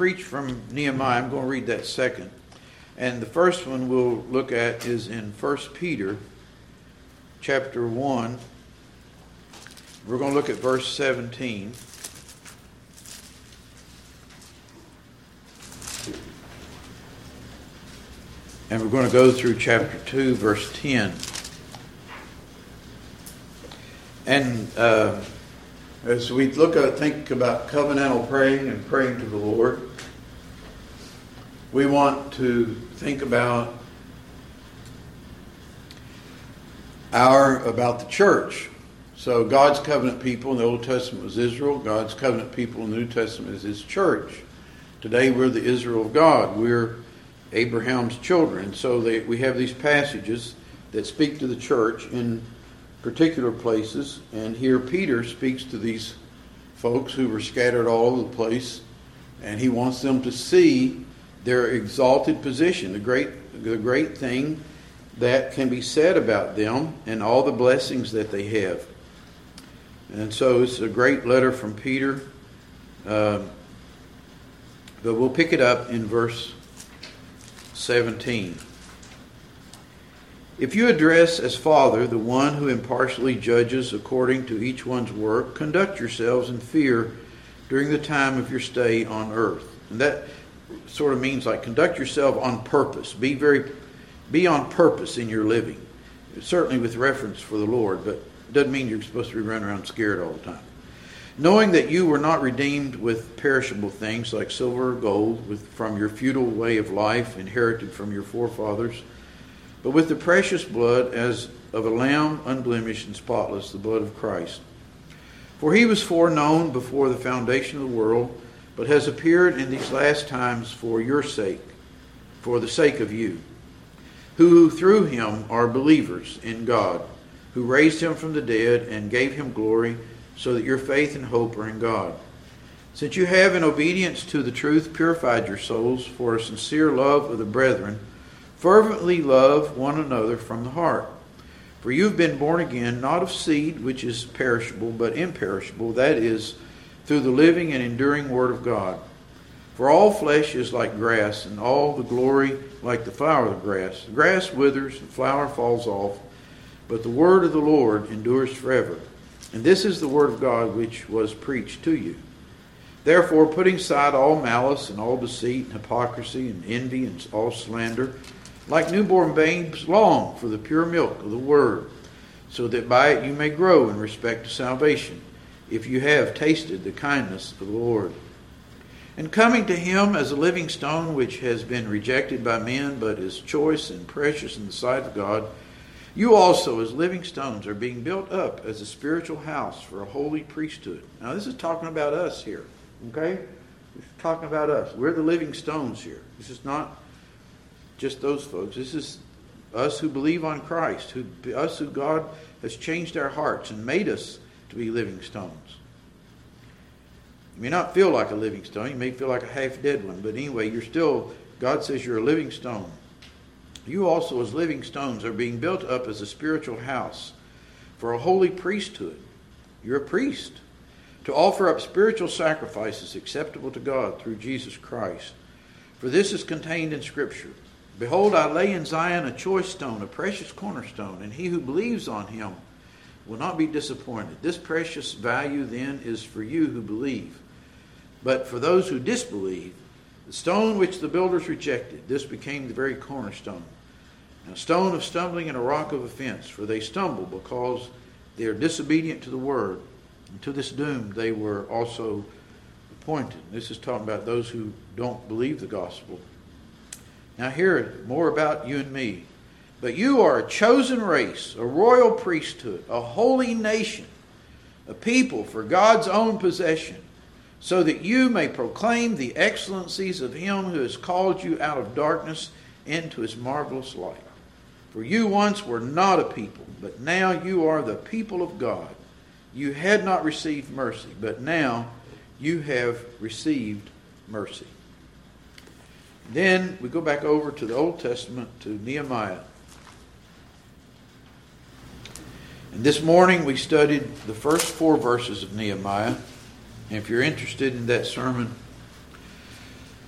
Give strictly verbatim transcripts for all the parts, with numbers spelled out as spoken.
preach from Nehemiah. I'm going to read that second. And the first one we'll look at is in First Peter chapter one. We're going to look at verse seventeen. And we're going to go through chapter two, verse ten. And uh, as we look at, think about covenantal praying and praying to the Lord, we want to think about our about the church. So God's covenant people in the Old Testament was Israel. God's covenant people in the New Testament is His church. Today we're the Israel of God. We're Abraham's children. So they, we have these passages that speak to the church in particular places. And here Peter speaks to these folks who were scattered all over the place. And he wants them to see their exalted position, the great, the great thing that can be said about them and all the blessings that they have. And so it's a great letter from Peter. Uh, but we'll pick it up in verse seventeen. If you address as Father the one who impartially judges according to each one's work, conduct yourselves in fear during the time of your stay on earth. And that sort of means like conduct yourself on purpose. Be very, be on purpose in your living. Certainly with reference for the Lord, but it doesn't mean you're supposed to be running around scared all the time. Knowing that you were not redeemed with perishable things like silver or gold with, from your futile way of life inherited from your forefathers, but with the precious blood as of a lamb unblemished and spotless, the blood of Christ. For he was foreknown before the foundation of the world, but has appeared in these last times for your sake, for the sake of you, who through him are believers in God, who raised him from the dead and gave him glory, so that your faith and hope are in God. Since you have, in obedience to the truth, purified your souls for a sincere love of the brethren, fervently love one another from the heart. For you have been born again, not of seed which is perishable, but imperishable, that is, through the living and enduring Word of God. For all flesh is like grass, and all the glory like the flower of the grass. The grass withers, the flower falls off, but the word of the Lord endures forever. And this is the word of God which was preached to you. Therefore, putting aside all malice and all deceit and hypocrisy and envy and all slander, like newborn babes, long for the pure milk of the word, so that by it you may grow in respect to salvation, if you have tasted the kindness of the Lord. And coming to him as a living stone which has been rejected by men, but is choice and precious in the sight of God, you also as living stones are being built up as a spiritual house for a holy priesthood. Now this is talking about us here, okay? This is talking about us. We're the living stones here. This is not just those folks. This is us who believe on Christ, who us who God has changed our hearts and made us to be living stones. You may not feel like a living stone. You may feel like a half-dead one. But anyway, you're still, God says you're a living stone. You also as living stones are being built up as a spiritual house for a holy priesthood. You're a priest. To offer up spiritual sacrifices acceptable to God through Jesus Christ. For this is contained in Scripture. Behold, I lay in Zion a choice stone, a precious cornerstone, and he who believes on him will not be disappointed. This precious value then is for you who believe. But for those who disbelieve, the stone which the builders rejected, this became the very cornerstone, a stone of stumbling and a rock of offense. For they stumble because they are disobedient to the word, and to this doom they were also appointed. This is talking about those who don't believe the gospel. Now hear more about you and me. But you are a chosen race, a royal priesthood, a holy nation, a people for God's own possession, so that you may proclaim the excellencies of him who has called you out of darkness into his marvelous light. For you once were not a people, but now you are the people of God. You had not received mercy, but now you have received mercy. Then we go back over to the Old Testament, to Nehemiah. And this morning we studied the first four verses of Nehemiah. And if you're interested in that sermon,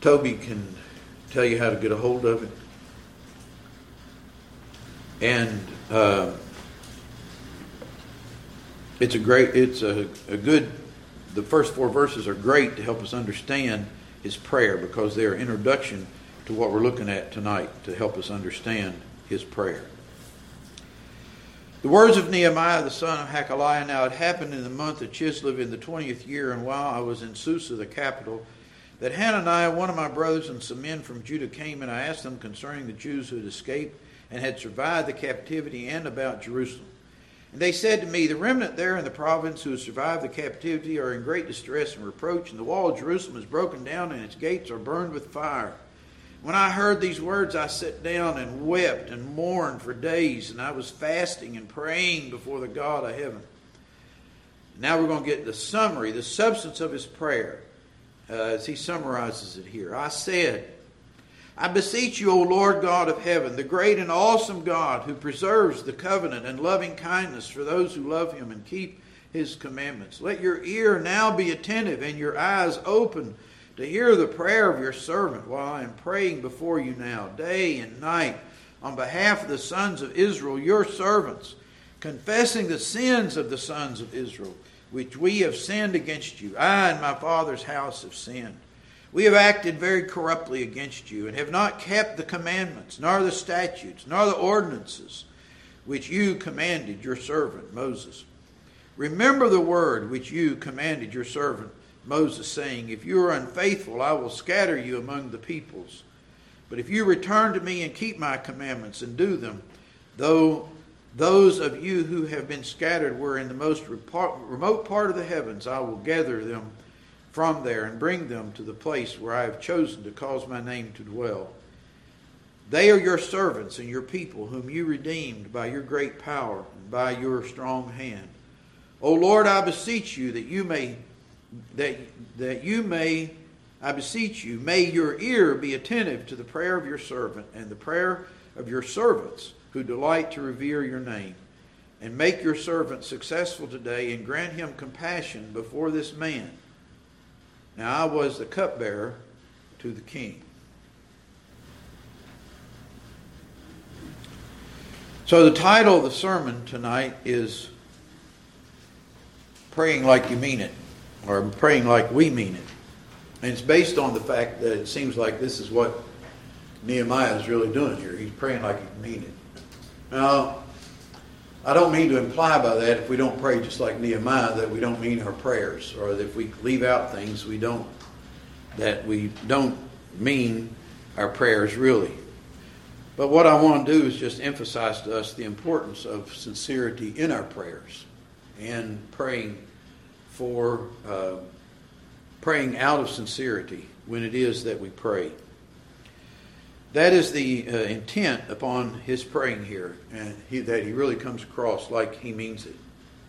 Toby can tell you how to get a hold of it. And uh, it's a great, it's a, a good, the first four verses are great to help us understand his prayer, because they are introduction to what we're looking at tonight to help us understand his prayer. The words of Nehemiah the son of Hakaliah. Now it happened in the month of Chislev in the twentieth year, and while I was in Susa the capital, that Hananiah, one of my brothers, and some men from Judah came, and I asked them concerning the Jews who had escaped and had survived the captivity, and about Jerusalem. And they said to me, the remnant there in the province who have survived the captivity are in great distress and reproach, and the wall of Jerusalem is broken down, and its gates are burned with fire. When I heard these words, I sat down and wept and mourned for days, and I was fasting and praying before the God of heaven. Now we're going to get the summary, the substance of his prayer, uh, as he summarizes it here. I said, I beseech you, O Lord God of heaven, the great and awesome God who preserves the covenant and loving kindness for those who love him and keep his commandments. Let your ear now be attentive and your eyes open to hear the prayer of your servant while I am praying before you now, day and night, on behalf of the sons of Israel, your servants, confessing the sins of the sons of Israel, which we have sinned against you. I and my father's house have sinned. We have acted very corruptly against you, and have not kept the commandments, nor the statutes, nor the ordinances, which you commanded your servant Moses. Remember the word which you commanded your servant Moses, saying, if you are unfaithful, I will scatter you among the peoples. But if you return to me and keep my commandments and do them, though those of you who have been scattered were in the most remote part of the heavens, I will gather them from there and bring them to the place where I have chosen to cause my name to dwell. They are your servants and your people, whom you redeemed by your great power and by your strong hand. O Lord, I beseech you that you may That, that you may, I beseech you, may your ear be attentive to the prayer of your servant and the prayer of your servants who delight to revere your name. And make your servant successful today, and grant him compassion before this man. Now I was the cupbearer to the king. So the title of the sermon tonight is Praying Like You Mean It. Or praying like we mean it. And it's based on the fact that it seems like this is what Nehemiah is really doing here. He's praying like he mean it. Now, I don't mean to imply by that if we don't pray just like Nehemiah that we don't mean our prayers, or that if we leave out things we don't, that we don't mean our prayers really. But what I want to do is just emphasize to us the importance of sincerity in our prayers and praying for uh, praying out of sincerity when it is that we pray. That is the uh, intent upon his praying here, and he, that he really comes across like he means it.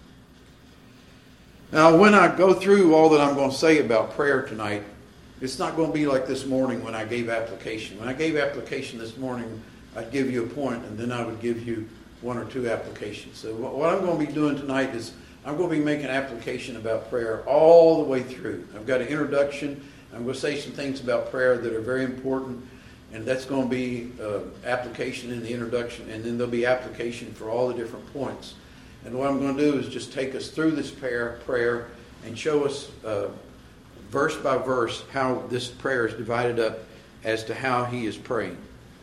Now, when I go through all that I'm going to say about prayer tonight, it's not going to be like this morning when I gave application. When I gave application this morning, I'd give you a point, and then I would give you one or two applications. So what I'm going to be doing tonight is I'm going to be making application about prayer all the way through. I've got an introduction. I'm going to say some things about prayer that are very important, and that's going to be uh, application in the introduction, and then there'll be application for all the different points. And what I'm going to do is just take us through this prayer, prayer and show us uh, verse by verse how this prayer is divided up as to how he is praying.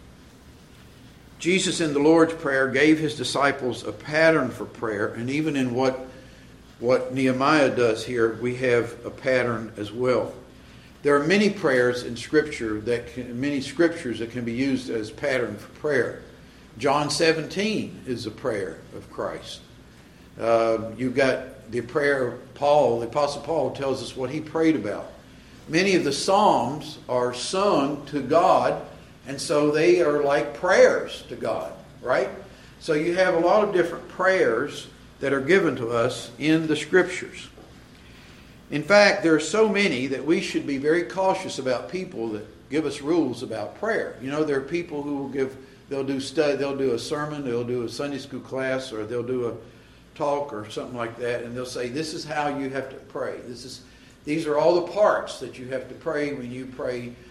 Jesus in the Lord's Prayer gave his disciples a pattern for prayer, and even in what What Nehemiah does here, we have a pattern as well. There are many prayers in Scripture that can, many scriptures that can be used as pattern for prayer. John seventeen is a prayer of Christ. Uh, you've got the prayer of Paul. The Apostle Paul tells us what he prayed about. Many of the Psalms are sung to God, and so they are like prayers to God, right? So you have a lot of different prayers that are given to us in the Scriptures. In fact, there are so many that we should be very cautious about people that give us rules about prayer. You know, there are people who will give, they'll do study, they'll do a sermon, they'll do a Sunday school class, or they'll do a talk or something like that, and they'll say, this is how you have to pray. This is, these are all the parts that you have to pray when you pray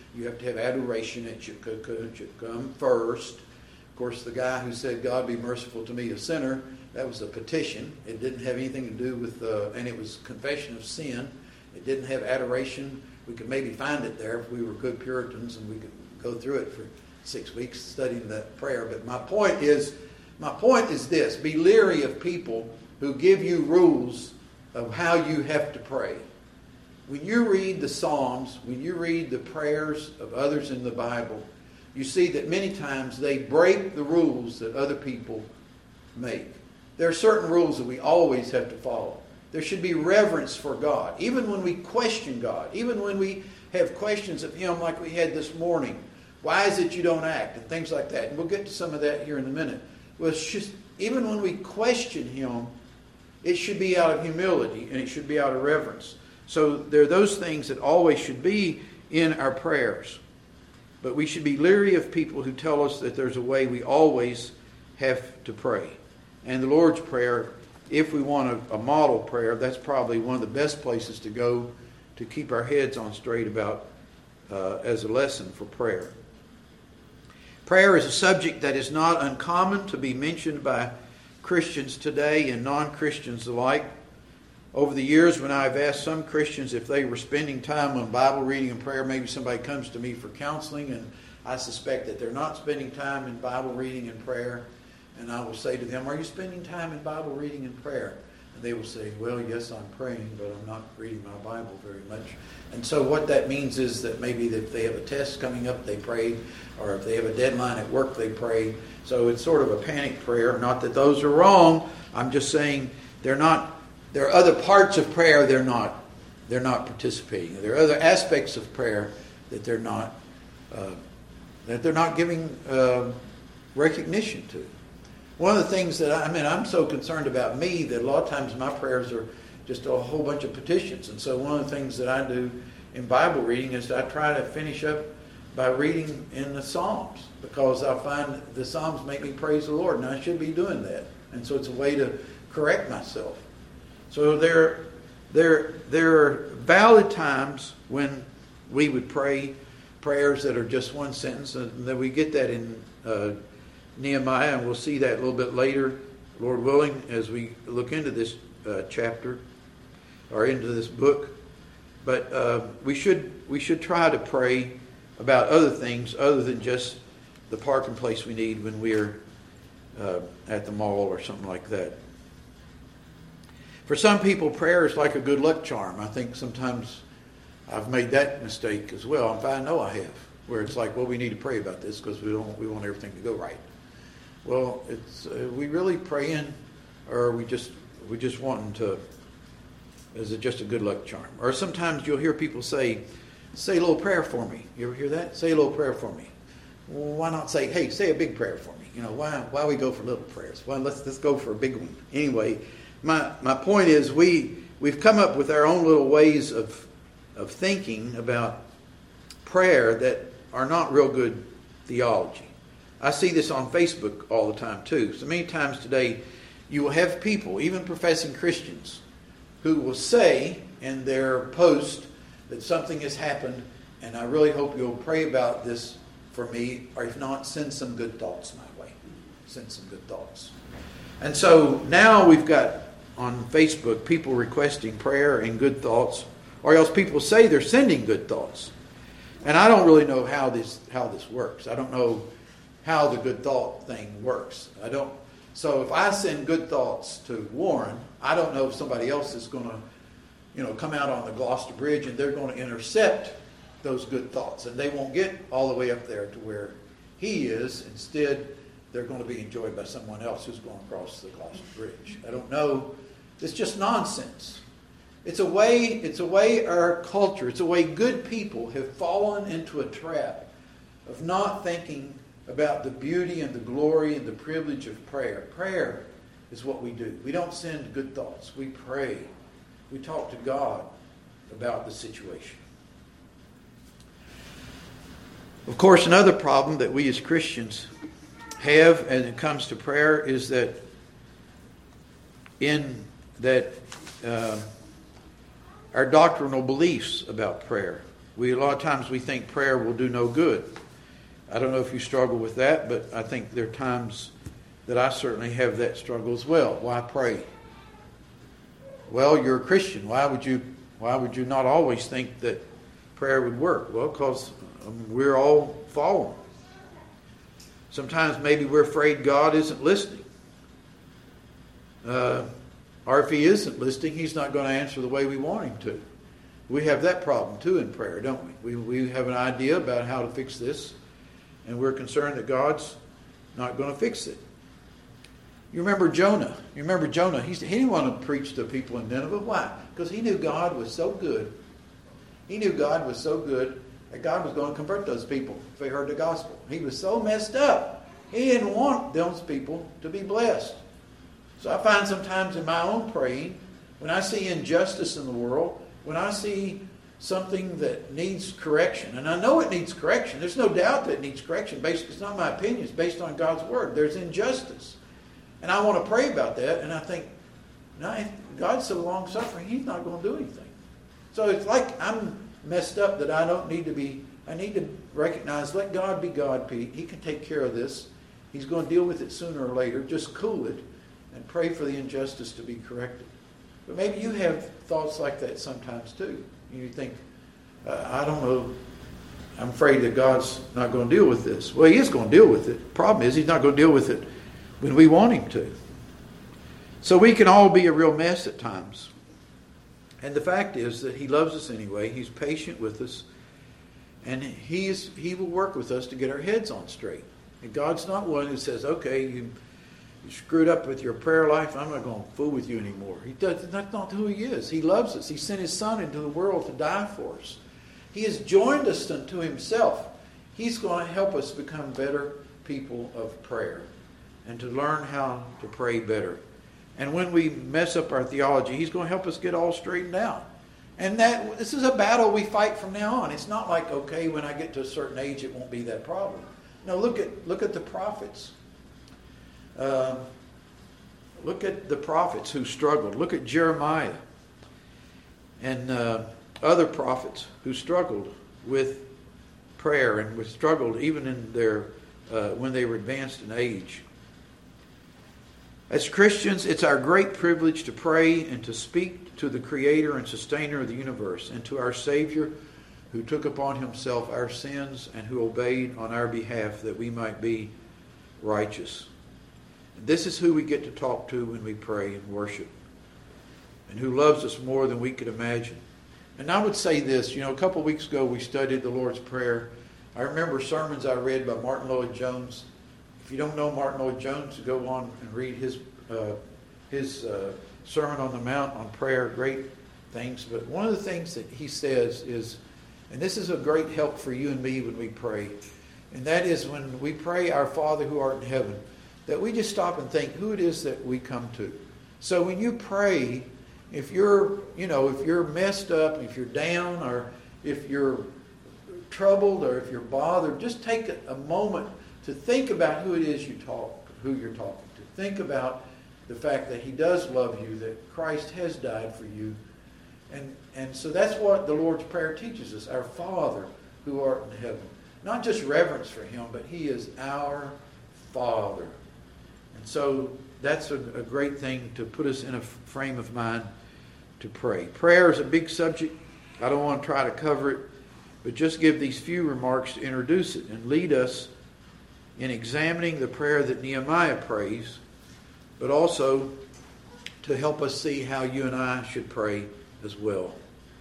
You have to have adoration. It should, it should come first. Of course, the guy who said, God be merciful to me, a sinner, that was a petition. It didn't have anything to do with, uh, and it was confession of sin. It didn't have adoration. We could maybe find it there if we were good Puritans and we could go through it for six weeks studying that prayer. But my point is, my point is this: be leery of people who give you rules of how you have to pray. When you read the Psalms, when you read the prayers of others in the Bible, you see that many times they break the rules that other people make. There are certain rules that we always have to follow. There should be reverence for God. Even when we question God, even when we have questions of Him like we had this morning. Why is it you don't act? And things like that. And we'll get to some of that here in a minute. Well, it's just, even when we question Him, it should be out of humility and it should be out of reverence. So there are those things that always should be in our prayers. But we should be leery of people who tell us that there's a way we always have to pray. And the Lord's Prayer, if we want a, a model prayer, that's probably one of the best places to go to keep our heads on straight about uh, as a lesson for prayer. Prayer is a subject that is not uncommon to be mentioned by Christians today and non-Christians alike. Over the years, when I've asked some Christians if they were spending time on Bible reading and prayer, maybe somebody comes to me for counseling, and I suspect that they're not spending time in Bible reading and prayer. And I will say to them, are you spending time in Bible reading and prayer? And they will say, well, yes, I'm praying, but I'm not reading my Bible very much. And so what that means is that maybe if they have a test coming up, they pray, or if they have a deadline at work, they pray. So it's sort of a panic prayer. Not that those are wrong. I'm just saying they're not. There are other parts of prayer they're not. They're not participating. There are other aspects of prayer that they're not. Uh, that they're not giving uh, recognition to. One of the things that I, I mean, I'm so concerned about me that a lot of times my prayers are just a whole bunch of petitions. And so one of the things that I do in Bible reading is I try to finish up by reading in the Psalms, because I find the Psalms make me praise the Lord, and I should be doing that. And so it's a way to correct myself. So there, there, there are valid times when we would pray prayers that are just one sentence, and that we get that in uh, Nehemiah, and we'll see that a little bit later, Lord willing, as we look into this uh, chapter or into this book. But uh, we should we should try to pray about other things other than just the parking place we need when we're uh, at the mall or something like that. For some people, prayer is like a good luck charm. I think sometimes I've made that mistake as well. In fact, I know I have, where it's like, well, we need to pray about this because we don't we want everything to go right. Well, it's uh, we really praying, or are we just we just wanting to? Is it just a good luck charm? Or sometimes you'll hear people say, "Say a little prayer for me." You ever hear that? Say a little prayer for me. Well, why not say, "Hey, say a big prayer for me"? You know, why why we go for little prayers? Well, let's let's go for a big one. Anyway, my my point is we we've come up with our own little ways of of thinking about prayer that are not real good theology. I see this on Facebook all the time too. So many times today, you will have people, even professing Christians, who will say in their post that something has happened, and I really hope you'll pray about this for me, or if not, send some good thoughts my way. Send some good thoughts. And so now we've got on Facebook people requesting prayer and good thoughts, or else people say they're sending good thoughts. And I don't really know how this how this works. I don't know how the good thought thing works. I don't. So if I send good thoughts to Warren, I don't know if somebody else is going to, you know, come out on the Gloucester Bridge and they're going to intercept those good thoughts, and they won't get all the way up there to where he is. Instead, they're going to be enjoyed by someone else who's going across the Gloucester Bridge. I don't know. It's just nonsense. It's a way. It's a way our culture. It's a way good people have fallen into a trap of not thinking about the beauty and the glory and the privilege of prayer. Prayer is what we do. We don't send good thoughts. We pray. We talk to God about the situation. Of course, another problem that we as Christians have when it comes to prayer is that in that uh, our doctrinal beliefs about prayer. We a lot of times we think prayer will do no good. I don't know if you struggle with that, but I think there are times that I certainly have that struggle as well. Why pray? Well, you're a Christian. Why would you? Why would you not always think that prayer would work? Well, because um, we're all fallen. Sometimes maybe we're afraid God isn't listening. Uh, or if He isn't listening, He's not going to answer the way we want Him to. We have that problem too in prayer, don't we? We, we have an idea about how to fix this, and we're concerned that God's not going to fix it. You remember Jonah. You remember Jonah. He's, he didn't want to preach to people in Nineveh. Why? Because he knew God was so good. He knew God was so good that God was going to convert those people if they heard the gospel. He was so messed up. He didn't want those people to be blessed. So I find sometimes in my own praying, when I see injustice in the world, when I see something that needs correction, and I know it needs correction. There's no doubt that it needs correction. Based, it's not my opinion. It's based on God's Word. There's injustice. And I want to pray about that, and I think, no, if God's so long-suffering, He's not going to do anything. So it's like I'm messed up that I don't need to be, I need to recognize, let God be God, Pete. He can take care of this. He's going to deal with it sooner or later. Just cool it and pray for the injustice to be corrected. But maybe you have thoughts like that sometimes too. You think, uh, I don't know, I'm afraid that God's not going to deal with this. Well, He is going to deal with it. The problem is He's not going to deal with it when we want Him to. So we can all be a real mess at times. And the fact is that He loves us anyway. He's patient with us. And He is, He will work with us to get our heads on straight. And God's not one who says, okay, you, you screwed up with your prayer life. I'm not going to fool with you anymore. He does, that's not who He is. He loves us. He sent His Son into the world to die for us. He has joined us to Himself. He's going to help us become better people of prayer and to learn how to pray better. And when we mess up our theology, He's going to help us get all straightened out. And that this is a battle we fight from now on. It's not like, okay, when I get to a certain age, it won't be that problem. No, look at look at the prophets. Uh, look at the prophets who struggled. Look at Jeremiah and uh, other prophets who struggled with prayer and with struggled even in their uh, when they were advanced in age. As Christians, it's our great privilege to pray and to speak to the Creator and Sustainer of the universe and to our Savior who took upon Himself our sins and who obeyed on our behalf that we might be righteous. And this is who we get to talk to when we pray and worship, and who loves us more than we could imagine. And I would say this, you know, a couple of weeks ago we studied the Lord's Prayer. I remember sermons I read by Martin Lloyd-Jones. If you don't know Martin Lloyd-Jones, go on and read his uh, his uh, Sermon on the Mount on prayer, great things. But one of the things that he says is, and this is a great help for you and me when we pray, and that is when we pray, our Father who art in heaven, that we just stop and think who it is that we come to. So when you pray, if you're, you know, if you're messed up, if you're down, or if you're troubled, or if you're bothered, just take a, a moment to think about who it is you talk, who you're talking to. Think about the fact that He does love you, that Christ has died for you. And, and so that's what the Lord's Prayer teaches us, our Father who art in heaven. Not just reverence for Him, but He is our Father. And so that's a, a great thing to put us in a frame of mind to pray. Prayer is a big subject. I don't want to try to cover it, but just give these few remarks to introduce it and lead us in examining the prayer that Nehemiah prays, but also to help us see how you and I should pray as well.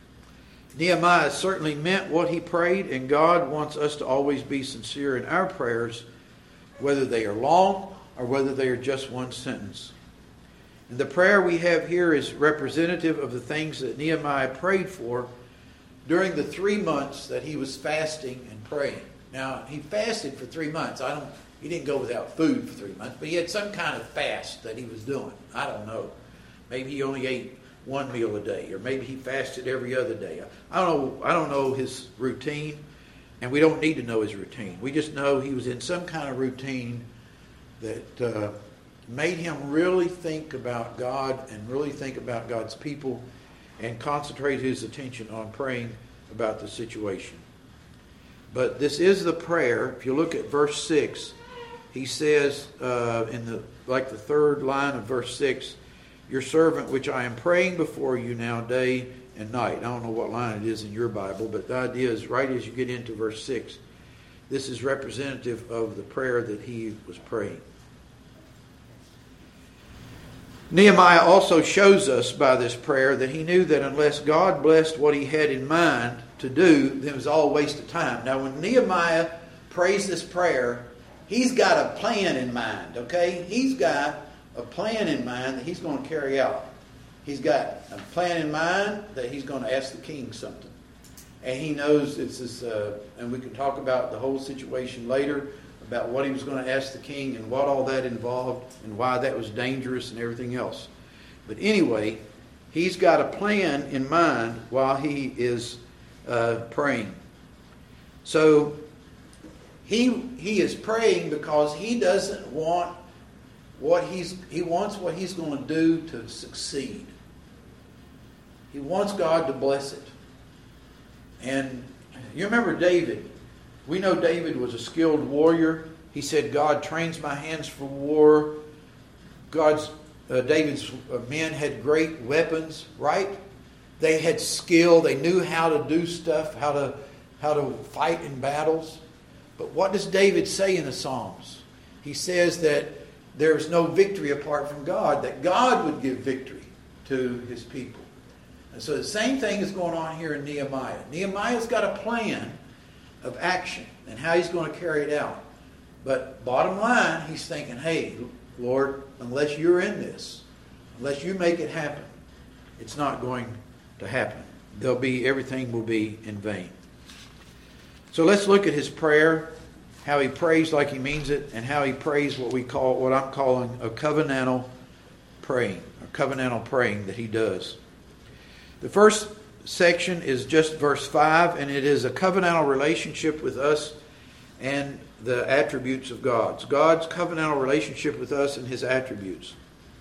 Nehemiah certainly meant what he prayed, and God wants us to always be sincere in our prayers, whether they are long or whether they are just one sentence. And the prayer we have here is representative of the things that Nehemiah prayed for during the three months that he was fasting and praying. Now, he fasted for three months. I don't. He didn't go without food for three months, but he had some kind of fast that he was doing. I don't know. Maybe he only ate one meal a day, or maybe he fasted every other day. I don't know. I don't know his routine, and we don't need to know his routine. We just know he was in some kind of routine that uh, made him really think about God and really think about God's people and concentrate his attention on praying about the situation. But this is the prayer. If you look at verse six, he says uh, in the like the third line of verse six, your servant which I am praying before you now day and night. I don't know what line it is in your Bible, but the idea is right as you get into verse six, this is representative of the prayer that he was praying. Nehemiah also shows us by this prayer that he knew that unless God blessed what he had in mind to do, then it was all a waste of time. Now, when Nehemiah prays this prayer, he's got a plan in mind, okay? He's got a plan in mind that he's going to carry out. He's got a plan in mind that he's going to ask the king something. And he knows it's this, uh, and we can talk about the whole situation later, about what he was going to ask the king and what all that involved and why that was dangerous and everything else. But anyway, he's got a plan in mind while he is uh, praying. So he he is praying because he doesn't want what he's he wants what he's going to do to succeed. He wants God to bless it. And you remember David. We know David was a skilled warrior. He said, God trains my hands for war. God's uh, David's men had great weapons, right? They had skill. They knew how to do stuff, how to how to fight in battles. But what does David say in the Psalms? He says that there is no victory apart from God, that God would give victory to his people. And so the same thing is going on here in Nehemiah. Nehemiah's got a plan of action and how he's going to carry it out. But bottom line, he's thinking, hey, Lord, unless you're in this, unless you make it happen, it's not going to happen. There'll be, everything will be in vain. So let's look at his prayer, how he prays like he means it, and how he prays what we call, what I'm calling a covenantal praying, a covenantal praying that he does. The first section is just verse five, and it is a covenantal relationship with us and the attributes of God's. God's covenantal relationship with us and his attributes.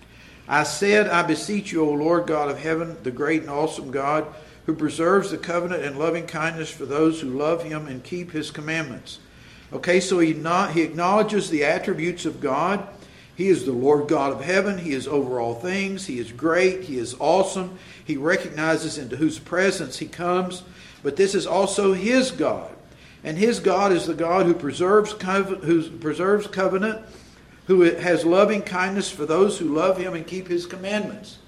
I said, I beseech you, O Lord God of heaven, the great and awesome God, who preserves the covenant and loving kindness for those who love him and keep his commandments. Okay, so he not, he acknowledges the attributes of God. He is the Lord God of heaven. He is over all things. He is great. He is awesome. He recognizes into whose presence he comes. But this is also his God. And his God is the God who preserves covenant, who preserves covenant, who has loving kindness for those who love him and keep his commandments.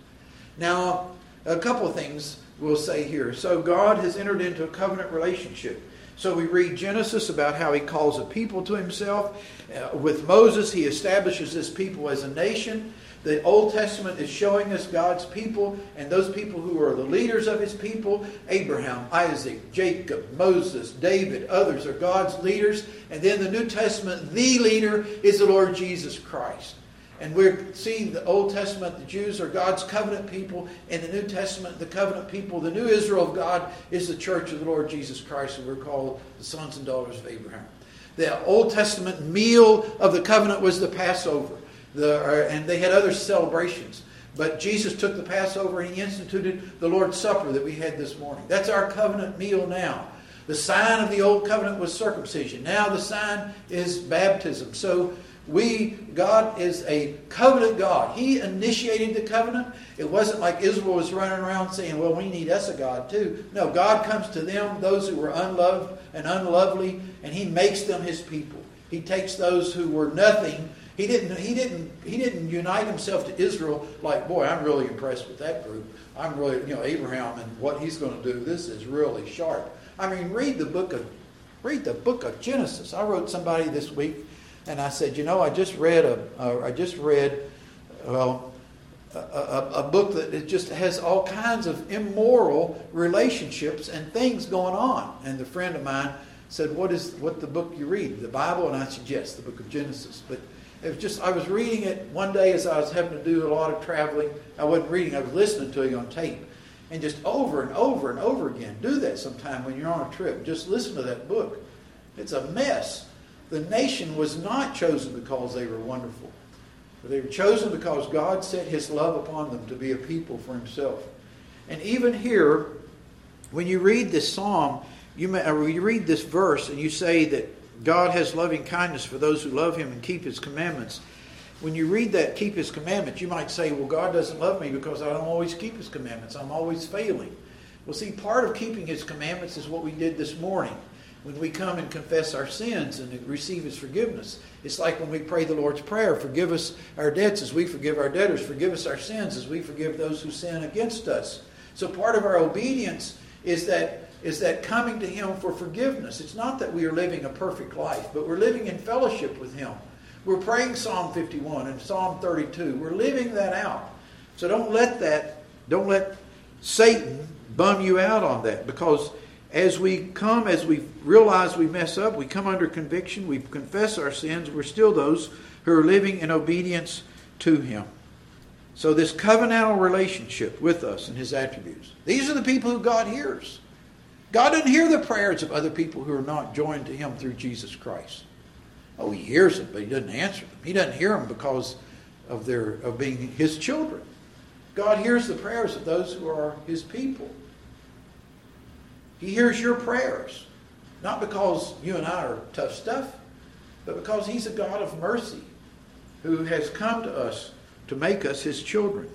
Now, a couple of things we'll say here. So God has entered into a covenant relationship. So we read Genesis about how he calls a people to himself. Uh, with Moses, he establishes this people as a nation. The Old Testament is showing us God's people and those people who are the leaders of his people. Abraham, Isaac, Jacob, Moses, David, others are God's leaders. And then the New Testament, the leader is the Lord Jesus Christ. And we're seeing the Old Testament, the Jews are God's covenant people. In the New Testament, the covenant people, the new Israel of God, is the church of the Lord Jesus Christ, and we're called the sons and daughters of Abraham. The Old Testament meal of the covenant was the Passover. The, uh, and they had other celebrations. But Jesus took the Passover and he instituted the Lord's Supper that we had this morning. That's our covenant meal now. The sign of the old covenant was circumcision. Now the sign is baptism. So we, God is a covenant God. He initiated the covenant. It wasn't like Israel was running around saying, well, we need us a God too. No, God comes to them, those who were unloved and unlovely, and he makes them his people. He takes those who were nothing. He didn't, he didn't, he didn't unite himself to Israel like, boy, I'm really impressed with that group. I'm really, you know, Abraham and what he's going to do. This is really sharp. I mean, read the book of, read the book of Genesis. I wrote somebody this week, and I said, you know, I just read a, uh, I just read, well, a, a, a book that it just has all kinds of immoral relationships and things going on. And the friend of mine said, what is what the book you read? The Bible? And I said, yes, the book of Genesis. But it was just, I was reading it one day as I was having to do a lot of traveling. I wasn't reading, I was listening to it on tape. And just over and over and over again. Do that sometime when you're on a trip. Just listen to that book. It's a mess. The nation was not chosen because they were wonderful. But they were chosen because God set his love upon them to be a people for himself. And even here, when you read this psalm, you may, or you read this verse and you say that God has loving kindness for those who love Him and keep His commandments. When you read that, keep His commandments, you might say, well, God doesn't love me because I don't always keep His commandments. I'm always failing. Well, see, part of keeping His commandments is what we did this morning. When we come and confess our sins and receive His forgiveness. It's like when we pray the Lord's Prayer, forgive us our debts as we forgive our debtors, forgive us our sins as we forgive those who sin against us. So part of our obedience is that is that coming to Him for forgiveness. It's not that we are living a perfect life, but we're living in fellowship with Him. We're praying Psalm fifty-one and Psalm thirty-two. We're living that out. So don't let that, don't let Satan bum you out on that, because as we come, as we realize we mess up, we come under conviction, we confess our sins, we're still those who are living in obedience to Him. So this covenantal relationship with us and His attributes. These are the people who God hears. God doesn't hear the prayers of other people who are not joined to Him through Jesus Christ. Oh, He hears them, but He doesn't answer them. He doesn't hear them because of their of being His children. God hears the prayers of those who are His people. He hears your prayers, not because you and I are tough stuff, but because He's a God of mercy who has come to us to make us His children.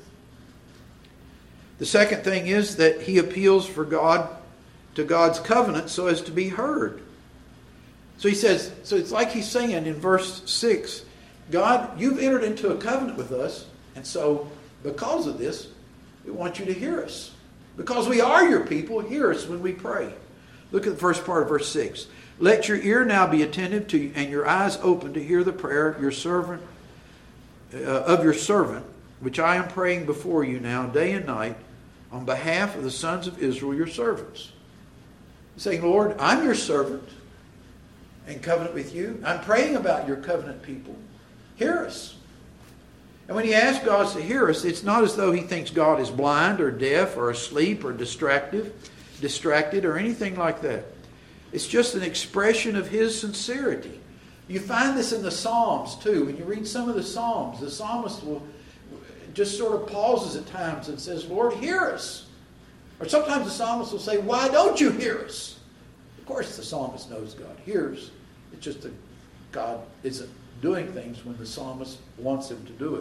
The second thing is that He appeals for God to God's covenant so as to be heard. So He says, so it's like He's saying in verse six, God, you've entered into a covenant with us, and so because of this, we want you to hear us. Because we are your people, hear us when we pray. Look at the first part of verse six. Let your ear now be attentive to and your eyes open to hear the prayer your servant uh, of your servant, which I am praying before you now day and night on behalf of the sons of Israel, your servants. He's saying, Lord, I'm your servant in covenant with you. I'm praying about your covenant people. Hear us. And when He asks God to hear us, it's not as though He thinks God is blind or deaf or asleep or distracted, distracted or anything like that. It's just an expression of His sincerity. You find this in the Psalms too. When you read some of the Psalms, the psalmist will just sort of pauses at times and says, Lord, hear us. Or sometimes the psalmist will say, why don't you hear us? Of course the psalmist knows God hears. It's just that God isn't doing things when the psalmist wants Him to do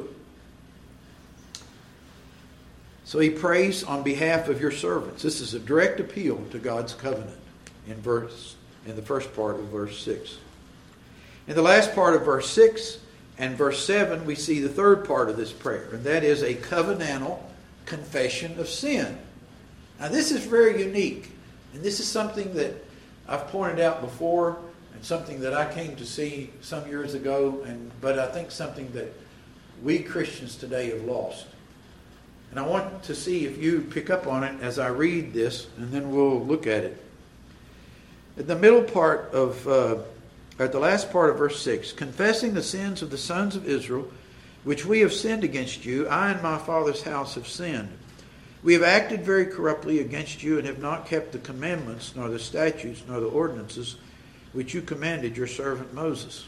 it. So he prays on behalf of your servants. This is a direct appeal to God's covenant in verse in the first part of verse six. In the last part of verse six and verse seven, we see the third part of this prayer, and that is a covenantal confession of sin. Now this is very unique, and this is something that I've pointed out before, and something that I came to see some years ago, and but I think something that we Christians today have lost. And I want to see if you pick up on it as I read this, and then we'll look at it. At the middle part of, uh, at the last part of verse six, confessing the sins of the sons of Israel, which we have sinned against you, I and my father's house have sinned. We have acted very corruptly against you and have not kept the commandments, nor the statutes, nor the ordinances, which you commanded your servant Moses.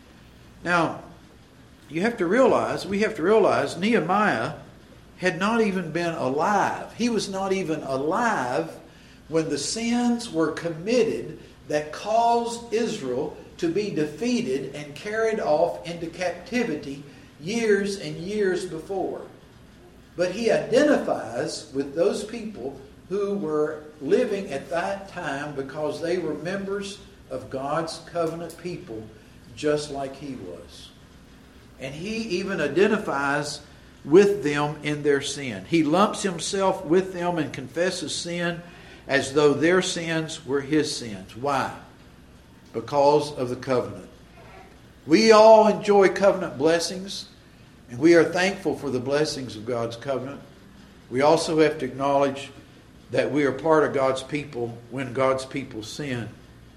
Now, you have to realize, we have to realize, Nehemiah had not even been alive. He was not even alive when the sins were committed that caused Israel to be defeated and carried off into captivity years and years before. But he identifies with those people who were living at that time because they were members of God's covenant people, just like he was. And he even identifies with them in their sin. He lumps himself with them and confesses sin as though their sins were his sins. Why? Because of the covenant. We all enjoy covenant blessings, and we are thankful for the blessings of God's covenant. We also have to acknowledge that we are part of God's people when God's people sin.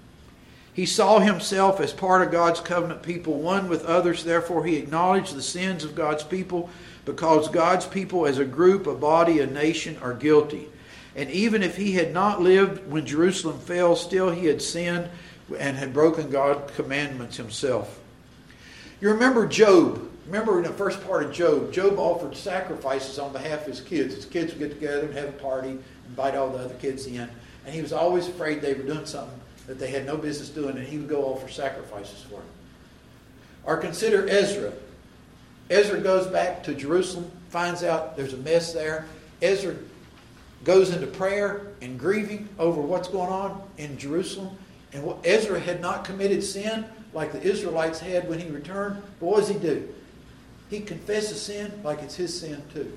He saw himself as part of God's covenant people, one with others. Therefore, he acknowledged the sins of God's people because God's people as a group, a body, a nation are guilty. And even if he had not lived when Jerusalem fell, still he had sinned and had broken God's commandments himself. You remember Job. Remember in the first part of Job, Job offered sacrifices on behalf of his kids. His kids would get together and have a party, invite all the other kids in. And he was always afraid they were doing something that they had no business doing, and he would go offer sacrifices for them. Or consider Ezra. Ezra goes back to Jerusalem, finds out there's a mess there. Ezra goes into prayer and grieving over what's going on in Jerusalem. And what, Ezra had not committed sin like the Israelites had when he returned. But what does he do? He confesses sin like it's his sin too.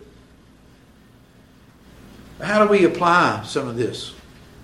How do we apply some of this?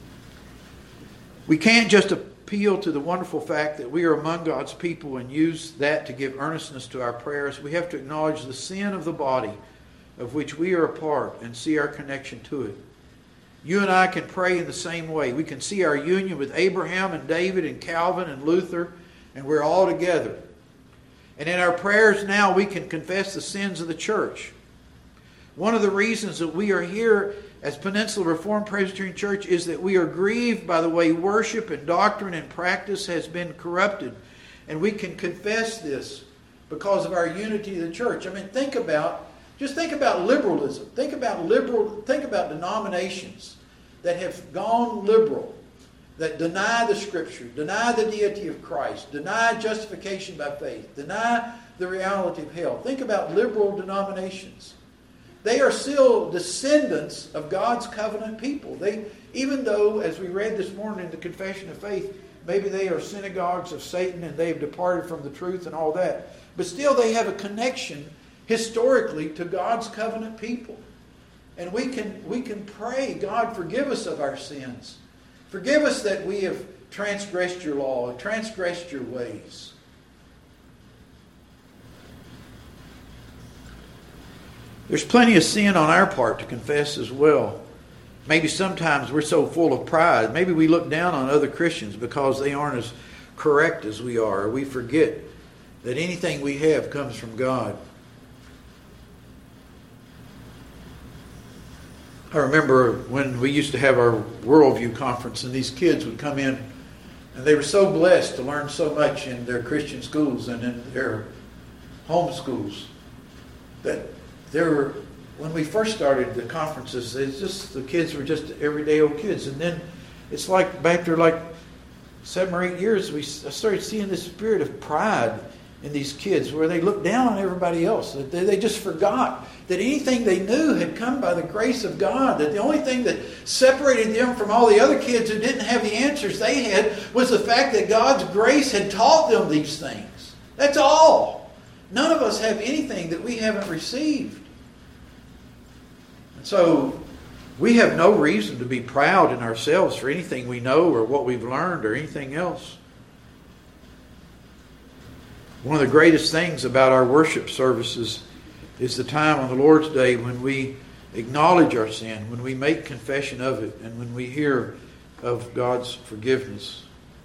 We can't just appeal to the wonderful fact that we are among God's people and use that to give earnestness to our prayers. We have to acknowledge the sin of the body of which we are a part and see our connection to it. You and I can pray in the same way. We can see our union with Abraham and David and Calvin and Luther, and we're all together. And in our prayers now, we can confess the sins of the church. One of the reasons that we are here as Peninsula Reformed Presbyterian Church is that we are grieved by the way worship and doctrine and practice has been corrupted. And we can confess this because of our unity of the church. I mean, think about, just think about liberalism. Think about liberal, think about denominations that have gone liberal, that deny the Scripture, deny the deity of Christ, deny justification by faith, deny the reality of hell. Think about liberal denominations. They are still descendants of God's covenant people. They, even though, as we read this morning in the Confession of Faith, maybe they are synagogues of Satan and they have departed from the truth and all that, but still they have a connection historically to God's covenant people. And we can, we can pray, God, forgive us of our sins. Forgive us that we have transgressed your law, transgressed your ways. There's plenty of sin on our part to confess as well. Maybe sometimes we're so full of pride. Maybe we look down on other Christians because they aren't as correct as we are. Or we forget that anything we have comes from God. I remember when we used to have our Worldview conference and these kids would come in and they were so blessed to learn so much in their Christian schools and in their home schools that there were, when we first started the conferences, it's just the kids were just everyday old kids. And then it's like after like seven or eight years, we started seeing this spirit of pride in these kids where they looked down on everybody else. They, they just forgot that anything they knew had come by the grace of God. That the only thing that separated them from all the other kids who didn't have the answers they had was the fact that God's grace had taught them these things. That's all. None of us have anything that we haven't received. And so we have no reason to be proud in ourselves for anything we know or what we've learned or anything else. One of the greatest things about our worship services is the time on the Lord's Day when we acknowledge our sin, when we make confession of it, and when we hear of God's forgiveness.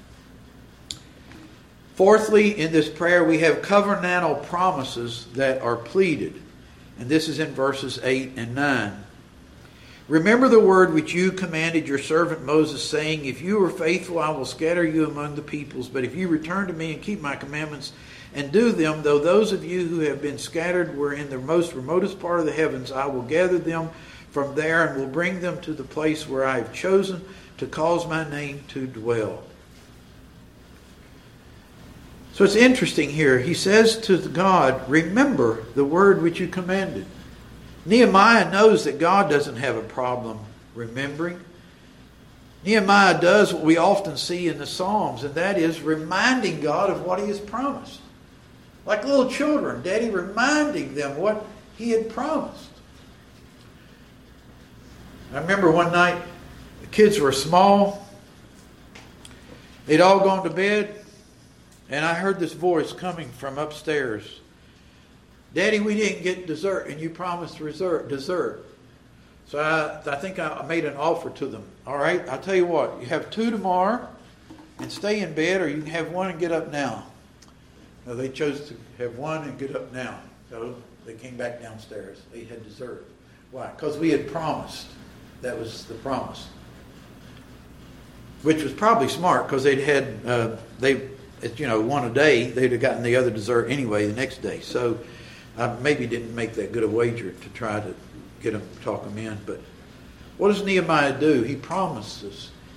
Fourthly, in this prayer, we have covenantal promises that are pleaded. And this is in verses eight and nine. Remember the word which you commanded your servant Moses, saying, if you are faithful, I will scatter you among the peoples. But if you return to me and keep my commandments and do them, though those of you who have been scattered were in the most remotest part of the heavens, I will gather them from there and will bring them to the place where I have chosen to cause my name to dwell. So it's interesting here. He says to God, remember the word which you commanded. Nehemiah knows that God doesn't have a problem remembering. Nehemiah does what we often see in the Psalms, and that is reminding God of what He has promised. Like little children, Daddy reminding them what He had promised. I remember one night, the kids were small. They'd all gone to bed. And I heard this voice coming from upstairs. Daddy, we didn't get dessert, and you promised dessert. dessert. So I, I think I made an offer to them. All right, I'll tell you what. You have two tomorrow and stay in bed, or you can have one and get up now. No, they chose to have one and get up now. So they came back downstairs. They had dessert. Why? Because we had promised. That was the promise. Which was probably smart, because they'd had, uh, they... you know, one a day, they'd have gotten the other dessert anyway the next day. So I maybe didn't make that good a wager to try to get them, talk them in. But what does Nehemiah do? He promises.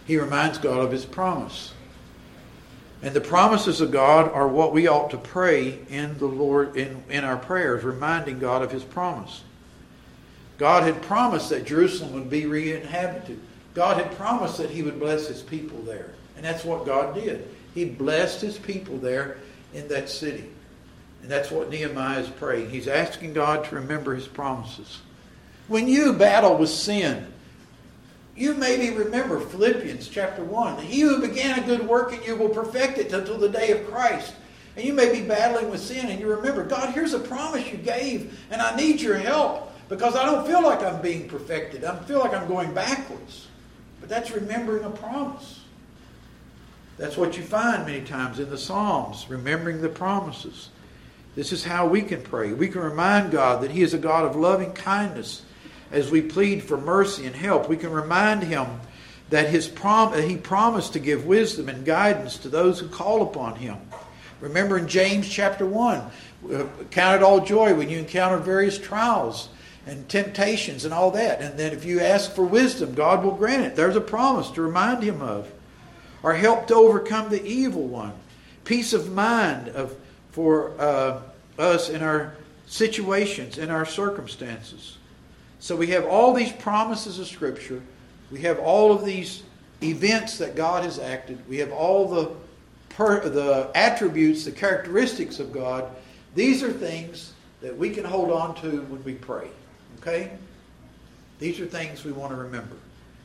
He reminds God of His promise. And the promises of God are what we ought to pray in the Lord in, in our prayers, reminding God of His promise. God had promised that Jerusalem would be re-inhabited. God had promised that He would bless His people there. And that's what God did. He blessed His people there in that city. And that's what Nehemiah is praying. He's asking God to remember His promises. When you battle with sin, you maybe remember Philippians chapter one. He who began a good work in you will perfect it until the day of Christ. And you may be battling with sin and you remember, God, here's a promise you gave and I need your help because I don't feel like I'm being perfected. I feel like I'm going backwards. But that's remembering a promise. That's what you find many times in the Psalms, remembering the promises. This is how we can pray. We can remind God that He is a God of loving kindness. As we plead for mercy and help, we can remind Him that His prom- that He promised to give wisdom and guidance to those who call upon Him. Remember in James chapter one, count it all joy when you encounter various trials and temptations and all that. And then if you ask for wisdom, God will grant it. There's a promise to remind Him of. Or help to overcome the evil one. Peace of mind of for uh, us in our situations, in our circumstances. So we have all these promises of Scripture. We have all of these events that God has acted. We have all the per, the attributes, the characteristics of God. These are things that we can hold on to when we pray. Okay? These are things we want to remember.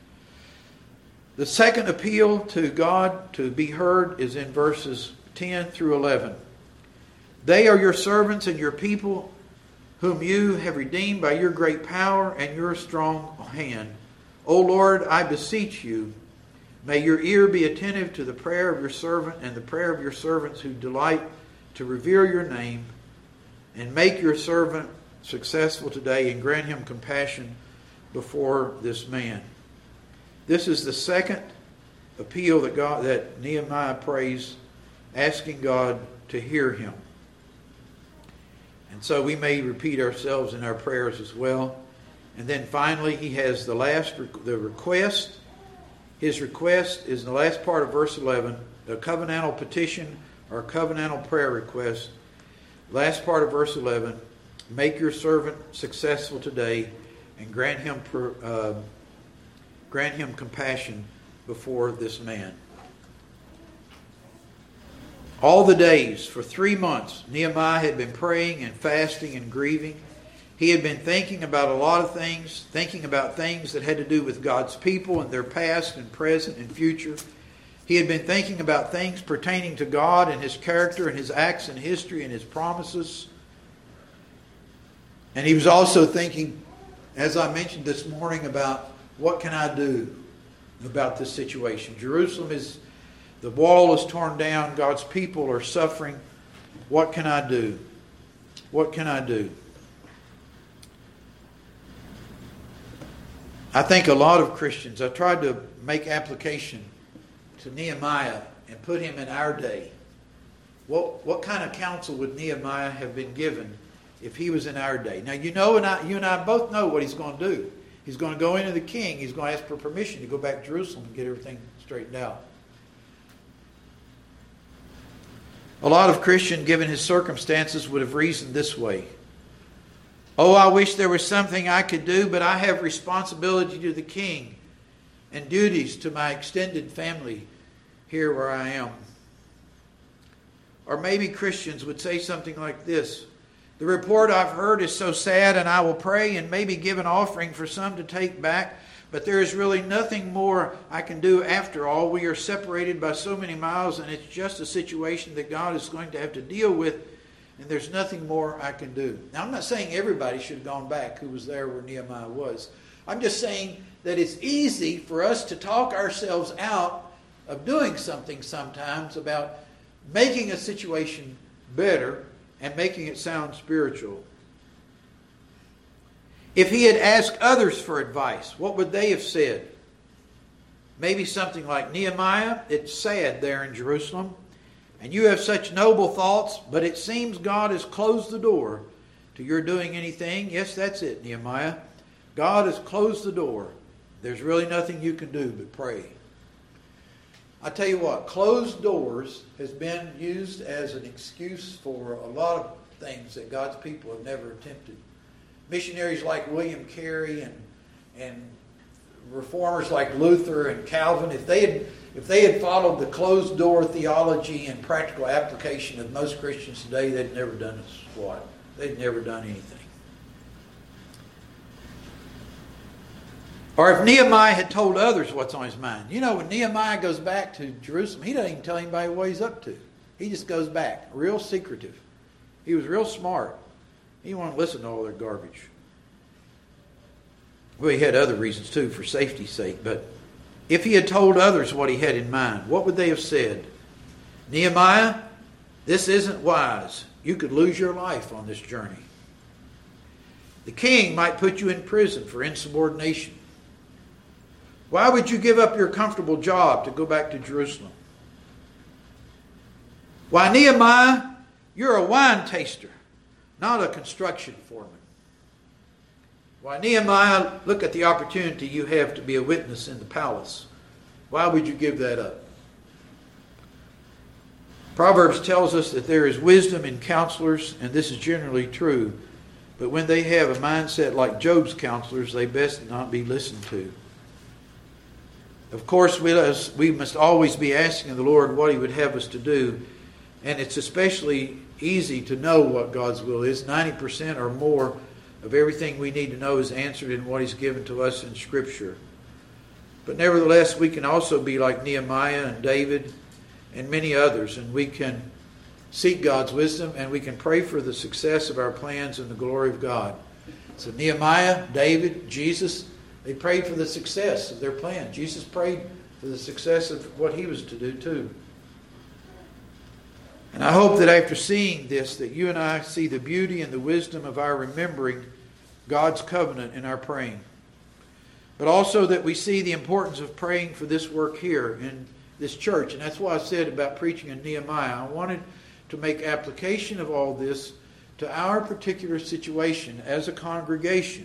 The second appeal to God to be heard is in verses ten through eleven. They are your servants and your people, whom you have redeemed by your great power and your strong hand. O Lord, I beseech you, may your ear be attentive to the prayer of your servant and the prayer of your servants who delight to revere your name, and make your servant successful today and grant him compassion before this man. This is the second appeal that God that Nehemiah prays, asking God to hear him. And so we may repeat ourselves in our prayers as well. And then finally, he has the last, the request. His request is in the last part of verse eleven, a covenantal petition or a covenantal prayer request. Last part of verse eleven, make your servant successful today and grant him, uh, grant him compassion before this man. All the days, for three months, Nehemiah had been praying and fasting and grieving. He had been thinking about a lot of things, thinking about things that had to do with God's people and their past and present and future. He had been thinking about things pertaining to God and His character and His acts and history and His promises. And he was also thinking, as I mentioned this morning, about what can I do about this situation. Jerusalem is... The wall is torn down. God's people are suffering. What can I do? What can I do? I think a lot of Christians, I tried to make application to Nehemiah and put him in our day. What, what kind of counsel would Nehemiah have been given if he was in our day? Now, you know, and I, you and I both know what he's going to do. He's going to go into the king. He's going to ask for permission to go back to Jerusalem and get everything straightened out. A lot of Christians, given his circumstances, would have reasoned this way. Oh, I wish there was something I could do, but I have responsibility to the king and duties to my extended family here where I am. Or maybe Christians would say something like this. The report I've heard is so sad, and I will pray and maybe give an offering for some to take back. But there is really nothing more I can do after all. We are separated by so many miles, and it's just a situation that God is going to have to deal with, and there's nothing more I can do. Now, I'm not saying everybody should have gone back who was there where Nehemiah was. I'm just saying that it's easy for us to talk ourselves out of doing something sometimes about making a situation better and making it sound spiritual. If he had asked others for advice, what would they have said? Maybe something like, Nehemiah, it's sad there in Jerusalem, and you have such noble thoughts, but it seems God has closed the door to your doing anything. Yes, that's it, Nehemiah. God has closed the door. There's really nothing you can do but pray. I tell you what, closed doors has been used as an excuse for a lot of things that God's people have never attempted. Missionaries like William Carey and and reformers like Luther and Calvin, if they had if they had followed the closed door theology and practical application of most Christians today, they'd never done a squat. They'd never done anything. Or if Nehemiah had told others what's on his mind. You know, when Nehemiah goes back to Jerusalem, he doesn't even tell anybody what he's up to. He just goes back, real secretive. He was real smart. He didn't want to listen to all their garbage. Well, he had other reasons too, for safety's sake. But if he had told others what he had in mind, what would they have said? Nehemiah, this isn't wise. You could lose your life on this journey. The king might put you in prison for insubordination. Why would you give up your comfortable job to go back to Jerusalem? Why, Nehemiah, you're a wine taster, not a construction foreman. Why, Nehemiah, look at the opportunity you have to be a witness in the palace. Why would you give that up? Proverbs tells us that there is wisdom in counselors, and this is generally true. But when they have a mindset like Job's counselors, they best not be listened to. Of course, we, we must always be asking the Lord what He would have us to do. And it's especially easy to know what God's will is. ninety percent or more of everything we need to know is answered in what He's given to us in Scripture. But nevertheless, we can also be like Nehemiah and David and many others, and we can seek God's wisdom, and we can pray for the success of our plans and the glory of God. So Nehemiah, David, Jesus, they prayed for the success of their plan. Jesus prayed for the success of what He was to do too. And I hope that after seeing this, that you and I see the beauty and the wisdom of our remembering God's covenant in our praying. But also that we see the importance of praying for this work here in this church. And that's why I said about preaching in Nehemiah. I wanted to make application of all this to our particular situation as a congregation.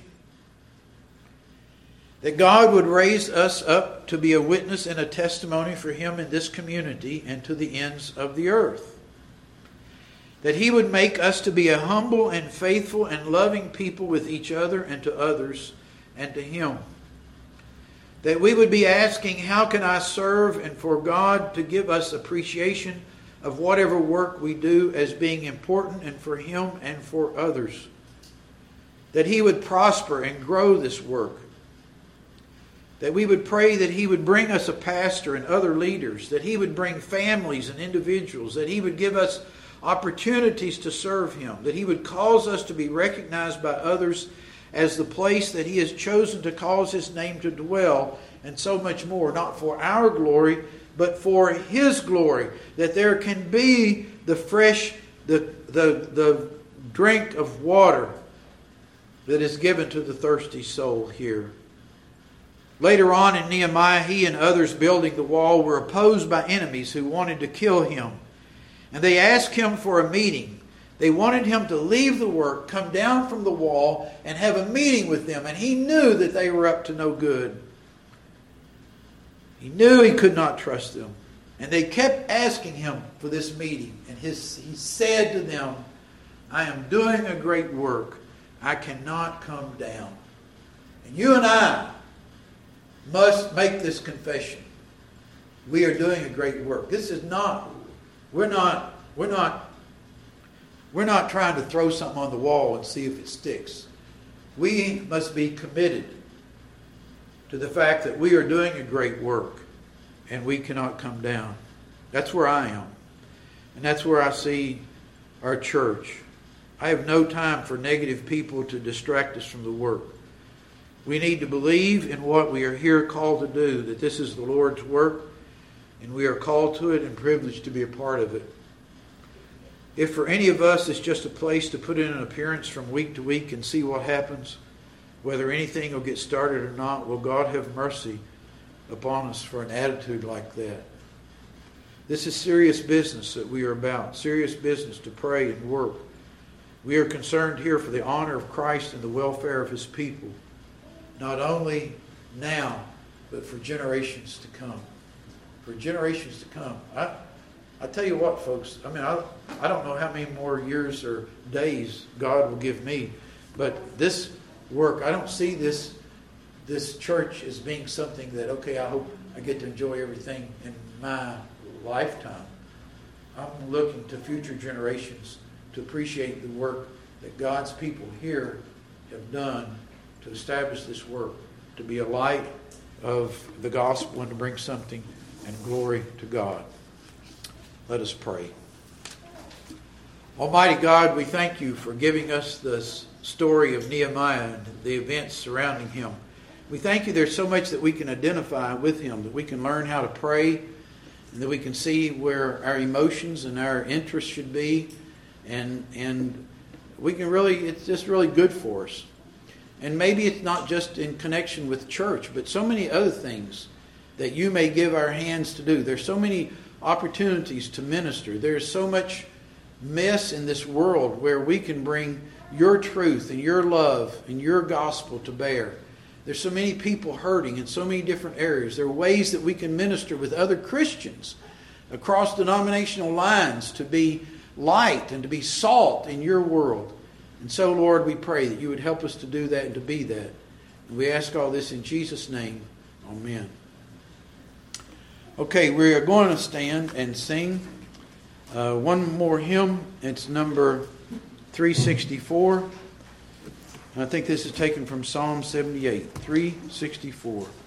That God would raise us up to be a witness and a testimony for Him in this community and to the ends of the earth. That He would make us to be a humble and faithful and loving people with each other and to others and to Him. That we would be asking, how can I serve, and for God to give us appreciation of whatever work we do as being important and for Him and for others. That He would prosper and grow this work. That we would pray that He would bring us a pastor and other leaders. That He would bring families and individuals. That He would give us opportunities to serve Him. That He would cause us to be recognized by others as the place that He has chosen to cause His name to dwell, and so much more. Not for our glory, but for His glory. That there can be the fresh, the, the, the drink of water that is given to the thirsty soul here. Later on in Nehemiah, he and others building the wall were opposed by enemies who wanted to kill him. And they asked him for a meeting. They wanted him to leave the work, come down from the wall, and have a meeting with them. And he knew that they were up to no good. He knew he could not trust them. And they kept asking him for this meeting. And his, he said to them, I am doing a great work. I cannot come down. And you and I must make this confession. We are doing a great work. This is not, we're not, we're not, we're not trying to throw something on the wall and see if it sticks. We must be committed to the fact that we are doing a great work and we cannot come down. That's where I am. And that's where I see our church. I have no time for negative people to distract us from the work. We need to believe in what we are here called to do, that this is the Lord's work, and we are called to it and privileged to be a part of it. If for any of us it's just a place to put in an appearance from week to week and see what happens, whether anything will get started or not, will God have mercy upon us for an attitude like that. This is serious business that we are about, serious business to pray and work. We are concerned here for the honor of Christ and the welfare of His people. Not only now, but for generations to come. for generations to come. I, I tell you what, folks, I mean, I, I don't know how many more years or days God will give me, but this work, I don't see this this church as being something that, okay, I hope I get to enjoy everything in my lifetime. I'm looking to future generations to appreciate the work that God's people here have done to establish this work, to be a light of the gospel and to bring something and glory to God. Let us pray. Almighty God, we thank you for giving us this story of Nehemiah and the events surrounding him. We thank you there's so much that we can identify with him, that we can learn how to pray, and that we can see where our emotions and our interests should be, and and we can really, it's just really good for us. And maybe it's not just in connection with church, but so many other things that you may give our hands to do. There's so many opportunities to minister. There's so much mess in this world where we can bring your truth and your love and your gospel to bear. There's so many people hurting in so many different areas. There are ways that we can minister with other Christians across denominational lines to be light and to be salt in your world. And so, Lord, we pray that you would help us to do that and to be that. And we ask all this in Jesus' name. Amen. Okay, we are going to stand and sing uh, one more hymn. It's number three sixty-four. I think this is taken from Psalm seventy-eight, three sixty-four.